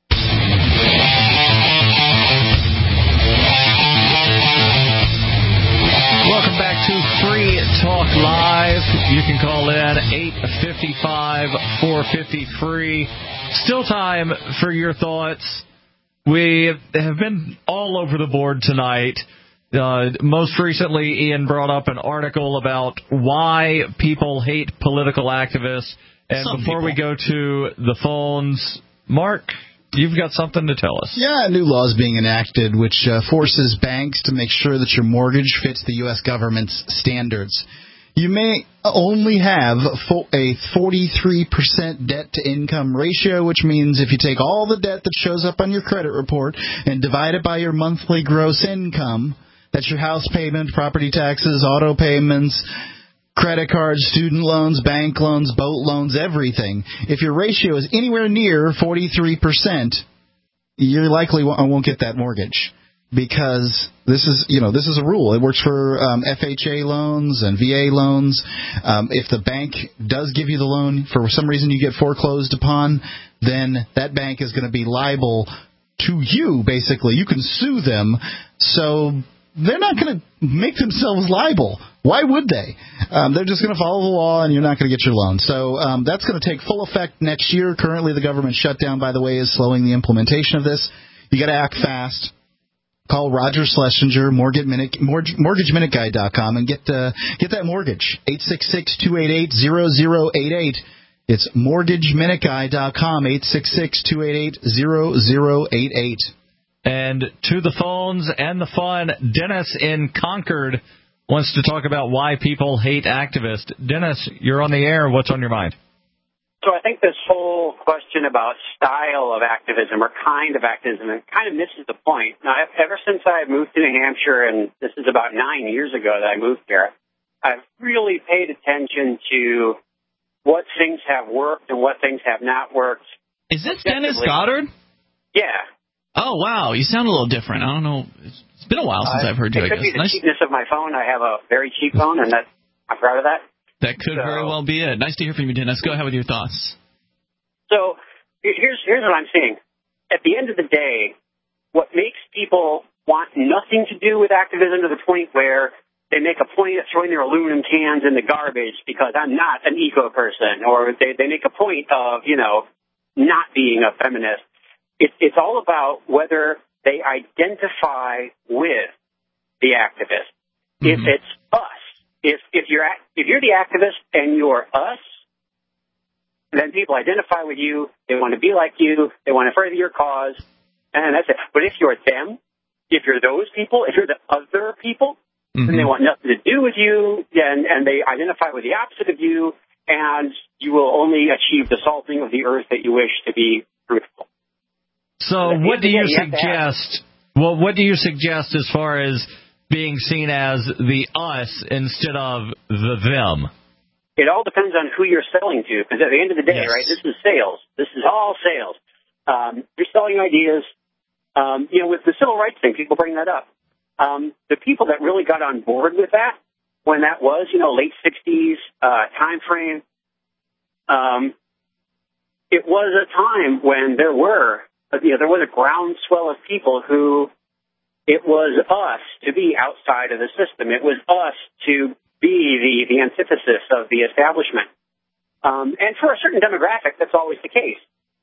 Welcome back to Free Talk Live. You can call in eight five five, four five zero, free. Still time for your thoughts. We have been all over the board tonight. Uh, most recently, Ian brought up an article about why people hate political activists. And Some before people. we go to the phones, Mark, you've got something to tell us. Yeah, a new law is being enacted which uh, forces banks to make sure that your mortgage fits the U S government's standards. You may only have a forty-three percent debt-to-income ratio, which means if you take all the debt that shows up on your credit report and divide it by your monthly gross income, that's your house payment, property taxes, auto payments, credit cards, student loans, bank loans, boat loans, everything. If your ratio is anywhere near forty-three percent, you likely won't get that mortgage. Because this is, you know, this is a rule. It works for um, F H A loans and V A loans. Um, if the bank does give you the loan, for some reason you get foreclosed upon, then that bank is going to be liable to you, basically. You can sue them, so they're not going to make themselves liable. Why would they? Um, they're just going to follow the law, and you're not going to get your loan. So um, that's going to take full effect next year. Currently, the government shutdown, by the way, is slowing the implementation of this. You got to act fast. Call Roger Schlesinger, Mortgage Minute, mortgage minute guy dot com, and get uh, get that mortgage. eight six six, two eight eight, zero zero eight eight. It's mortgage minute guy dot com, eight six six, two eight eight, zero zero eight eight. And to the phones and the fun, Dennis in Concord wants to talk about why people hate activists. Dennis, you're on the air. What's on your mind? So I think this whole question about style of activism or kind of activism it kind of misses the point. Now, ever since I moved to New Hampshire, and this is about nine years ago that I moved here, I've really paid attention to what things have worked and what things have not worked. Is this Dennis Goddard? Yeah. Oh, wow. You sound a little different. I don't know. It's been a while since Uh, I've heard you, it I could guess. be the Nice. cheapness of my phone. I have a very cheap phone, and that, I'm proud of that. That could So- very well be it. Nice to hear from you, Dennis. Go ahead with your thoughts. So here's here's what I'm saying. At the end of the day, what makes people want nothing to do with activism to the point where they make a point of throwing their aluminum cans in the garbage because I'm not an eco person, or they, they make a point of, you know, not being a feminist. It, it's all about whether they identify with the activist. Mm-hmm. If it's us, if if you're act- if you're the activist and you're us, then people identify with you. They want to be like you. They want to further your cause, and that's it. But if you're them, if you're those people, if you're the other people, mm-hmm. then they want nothing to do with you, and and they identify with the opposite of you, and you will only achieve the salting of the earth that you wish to be truthful. So what do you suggest? Well, what do you suggest as far as being seen as the us instead of the them? It all depends on who you're selling to, because at the end of the day, yes. right, this is sales. This is all sales. Um, you're selling ideas. Um, you know, with the civil rights thing, people bring that up. Um, the people that really got on board with that, when that was, you know, late sixties uh, time frame, um, it was a time when there were You know, there was a groundswell of people who it was us to be outside of the system. It was us to be the, the antithesis of the establishment. Um, and for a certain demographic, that's always the case.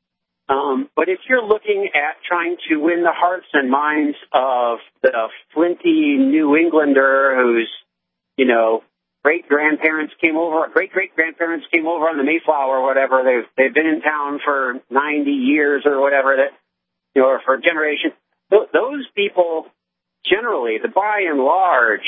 Um, but if you're looking at trying to win the hearts and minds of the flinty New Englander whose, you know, great-grandparents came over, great-great-grandparents came over on the Mayflower or whatever. They've, they've been in town for ninety years or whatever, that, you know, or for generations. Those people, generally, the by and large,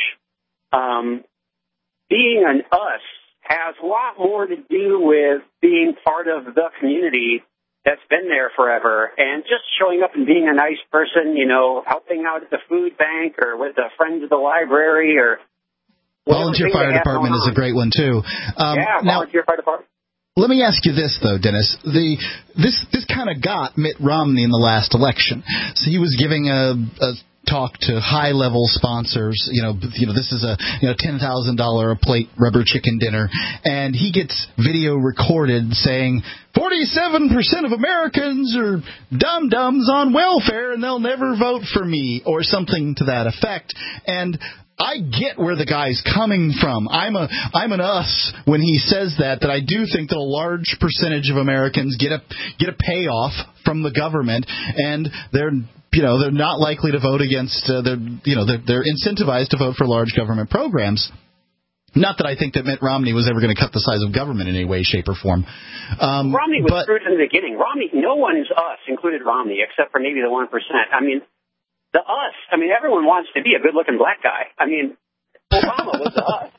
um, being an us has a lot more to do with being part of the community that's been there forever, and just showing up and being a nice person, you know, helping out at the food bank or with the friends of the library or volunteer fire department is a great one too. Um, yeah, volunteer now, fire department. Let me ask you this though, Dennis. The this this kind of got Mitt Romney in the last election. So he was giving a, a talk to high level sponsors. You know, you know this is a you know ten thousand dollar a plate rubber chicken dinner, and he gets video recorded saying forty-seven percent of Americans are dum dums on welfare and they'll never vote for me, or something to that effect. And I get where the guy's coming from. I'm a I'm an us when he says that. That I do think that a large percentage of Americans get a get a payoff from the government, and they're you know they're not likely to vote against. Uh, they're you know they're, they're incentivized to vote for large government programs. Not that I think that Mitt Romney was ever going to cut the size of government in any way, shape, or form. Um, Romney was but, screwed from the beginning. Romney, no one's us, included Romney, except for maybe the one percent. I mean. The us, I mean, everyone wants to be a good-looking black guy. I mean, Obama was the us.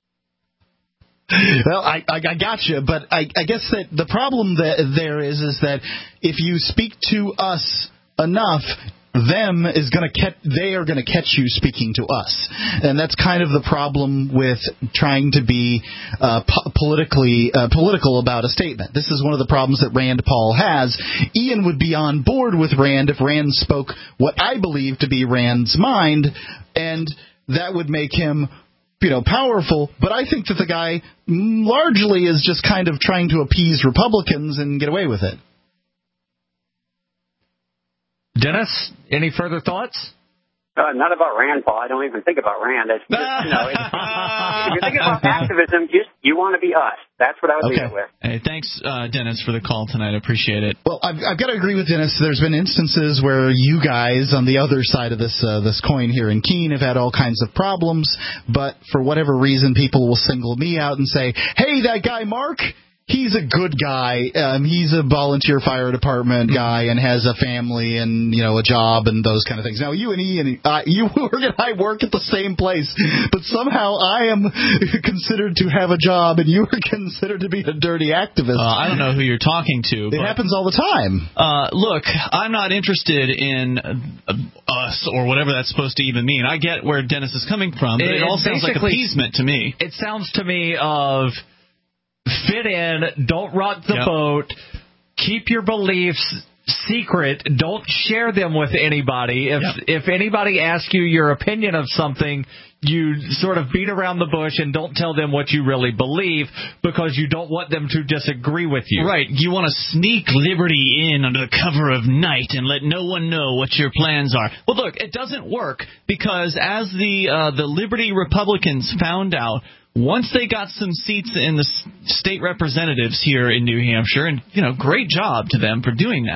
Well, I, I, I got you, but I, I guess that the problem that there is is that if you speak to us enough, them is going to catch. They are going to catch you speaking to us, and that's kind of the problem with trying to be uh, po- politically uh, political about a statement. This is one of the problems that Rand Paul has. Ian would be on board with Rand if Rand spoke what I believe to be Rand's mind, and that would make him, you know, powerful. But I think that the guy largely is just kind of trying to appease Republicans and get away with it. Dennis, any further thoughts? Uh, not about Rand Paul. I don't even think about Rand. It's just, you know, it's, if you're thinking about activism, just you want to be us. That's what I would okay. leave it with. Hey, thanks, uh, Dennis, for the call tonight. I appreciate it. Well, I've, I've got to agree with Dennis. There's been instances where you guys on the other side of this uh, this coin here in Keene have had all kinds of problems, but for whatever reason, people will single me out and say, hey, that guy Mark, he's a good guy. Um, he's a volunteer fire department guy and has a family and, you know, a job and those kind of things. Now, you and Ian, uh, you and I work at the same place, but somehow I am considered to have a job and you are considered to be a dirty activist. Uh, I don't know who you're talking to. It but, happens all the time. Uh, look, I'm not interested in uh, us or whatever that's supposed to even mean. I get where Dennis is coming from, but it, it all sounds like appeasement to me. It sounds to me of fit in, don't rock the yep. boat, keep your beliefs secret, don't share them with anybody. If yep. if anybody asks you your opinion of something, you sort of beat around the bush and don't tell them what you really believe because you don't want them to disagree with you. Right. You want to sneak liberty in under the cover of night and let no one know what your plans are. Well, look, it doesn't work because as the uh, the Liberty Republicans found out, once they got some seats in the state representatives here in New Hampshire, and, you know, great job to them for doing that,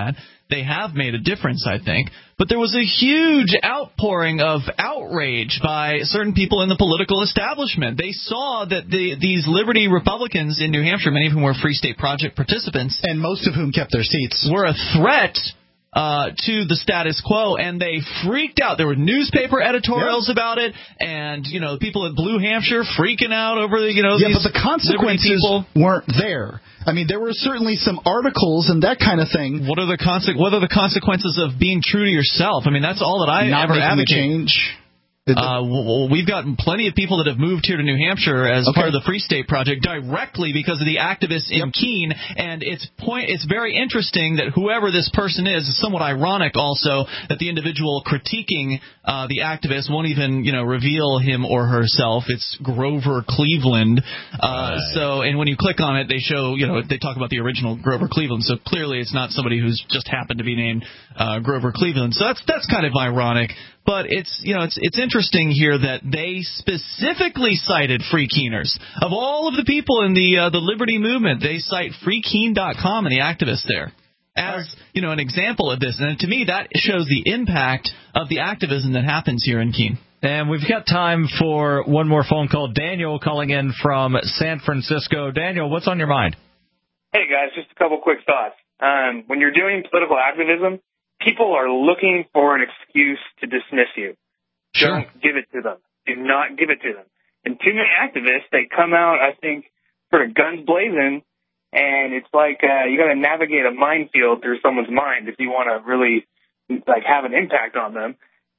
they have made a difference, I think. But there was a huge outpouring of outrage by certain people in the political establishment. They saw that the, these Liberty Republicans in New Hampshire, many of whom were Free State Project participants, and most of whom kept their seats, were a threat Uh, to the status quo, and they freaked out. There were newspaper editorials yep. about it, and you know, people in Blue Hampshire freaking out over the you know. Yeah, these but the consequences weren't there. I mean, there were certainly some articles and that kind of thing. What are the conse- What are the consequences of being true to yourself? I mean, that's all that I Not ever making advocate. a change. Uh, well, we've got plenty of people that have moved here to New Hampshire as okay. part of the Free State Project directly because of the activists in yep. Keene, and it's point. It's very interesting that whoever this person is, is somewhat ironic also that the individual critiquing uh, the activist won't even you know reveal him or herself. It's Grover Cleveland. Uh, right. So, and when you click on it, they show you know they talk about the original Grover Cleveland. So clearly, it's not somebody who's just happened to be named uh, Grover Cleveland. So that's that's kind of ironic. But it's you know it's it's interesting here that they specifically cited Free Keeners. Of all of the people in the uh, the Liberty movement, they cite free keene dot com and the activists there as you know an example of this. And to me, that shows the impact of the activism that happens here in Keene. And we've got time for one more phone call. Daniel calling in from San Francisco. Daniel, what's on your mind? Hey guys, just a couple quick thoughts. Um, when you're doing political activism, people are looking for an excuse to dismiss you. Sure. Don't give it to them. Do not give it to them. And too many activists, they come out, I think, sort of guns blazing, and it's like uh, you got to navigate a minefield through someone's mind if you want to really like have an impact on them.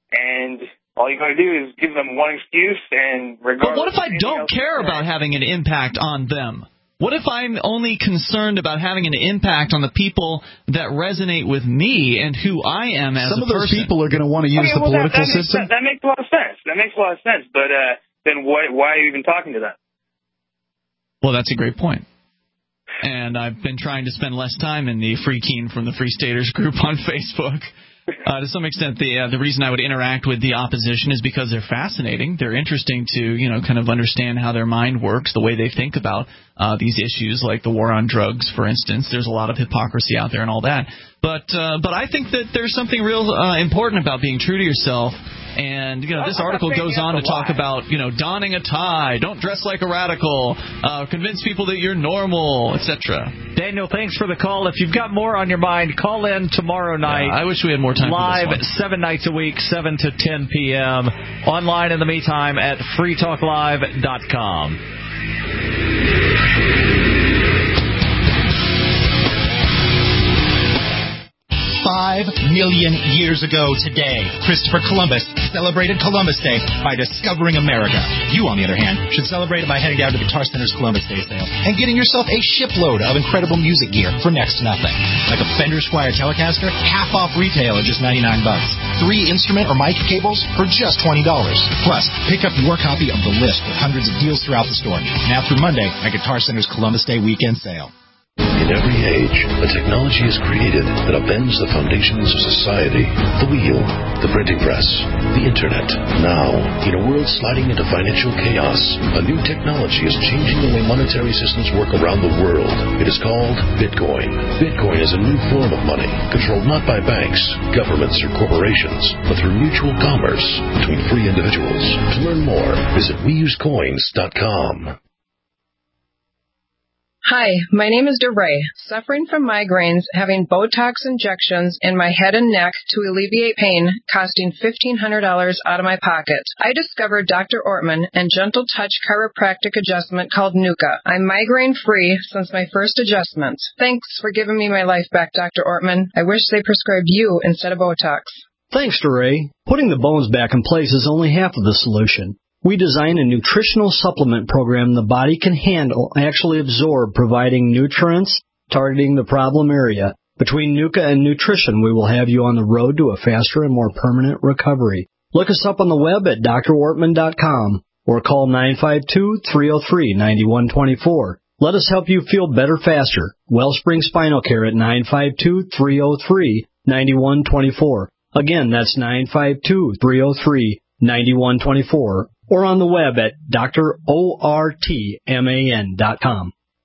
And all you got to do is give them one excuse, and regardless. But what if I don't care about having an impact on them? What if I'm only concerned about having an impact on the people that resonate with me and who I am as a person? Some of those people are going to want to use okay, the well, political that, that system. Makes, that, that makes a lot of sense. That makes a lot of sense. But uh, then why, why are you even talking to them? Well, that's a great point. And I've been trying to spend less time in the Free Keene from the Free Staters group on Facebook. Uh, to some extent, the uh, the reason I would interact with the opposition is because they're fascinating. They're interesting to, you know, kind of understand how their mind works, the way they think about uh, these issues, like the war on drugs, for instance. There's a lot of hypocrisy out there and all that. But uh, but I think that there's something real uh, important about being true to yourself. And, you know, this article goes on to talk about, you know, donning a tie, don't dress like a radical, uh, convince people that you're normal, et cetera. Daniel, thanks for the call. If you've got more on your mind, call in tomorrow night. Yeah, I wish we had more time live for this one. seven nights a week, seven to ten p.m. Online in the meantime at free talk live dot com. Five million years ago today, Christopher Columbus celebrated Columbus Day by discovering America. You, on the other hand, should celebrate it by heading down to Guitar Center's Columbus Day sale and getting yourself a shipload of incredible music gear for next to nothing. Like a Fender Squier Telecaster, half off retail at just ninety-nine bucks. Three instrument or mic cables for just twenty dollars. Plus, pick up your copy of The List with hundreds of deals throughout the store. Now through Monday at Guitar Center's Columbus Day weekend sale. In every age, a technology is created that upends the foundations of society. The wheel, the printing press, the internet. Now, in a world sliding into financial chaos, a new technology is changing the way monetary systems work around the world. It is called Bitcoin. Bitcoin is a new form of money, controlled not by banks, governments, or corporations, but through mutual commerce between free individuals. To learn more, visit we use coins dot com. Hi, my name is DeRay, suffering from migraines, having Botox injections in my head and neck to alleviate pain, costing fifteen hundred dollars out of my pocket. I discovered Doctor Ortman and Gentle Touch chiropractic adjustment called Nuka. I'm migraine-free since my first adjustment. Thanks for giving me my life back, Doctor Ortman. I wish they prescribed you instead of Botox. Thanks, DeRay. Putting the bones back in place is only half of the solution. We design a nutritional supplement program the body can handle, actually absorb, providing nutrients, targeting the problem area. Between Nuka and nutrition, we will have you on the road to a faster and more permanent recovery. Look us up on the web at d r ortman dot com or call nine five two, three oh three, nine one two four. Let us help you feel better faster. Wellspring Spinal Care at nine five two, three oh three, nine one two four. Again, that's nine five two, three oh three, nine one two four. Or on the web at d r ortman dot com.